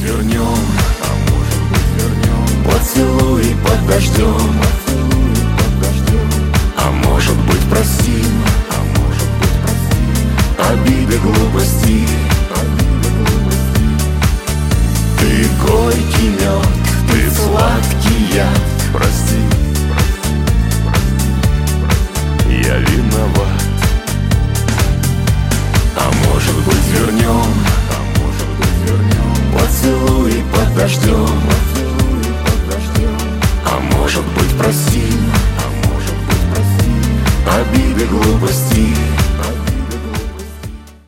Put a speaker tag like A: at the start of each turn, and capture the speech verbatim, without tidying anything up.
A: вернем, а может быть вернем поцелуй под дождем, а может быть простим, а может быть простим обиды, глупости. Ты горький мед, ты сладкий яд, прости, я виноват. А может быть вернем, а может быть вернем поцелуй под дождем.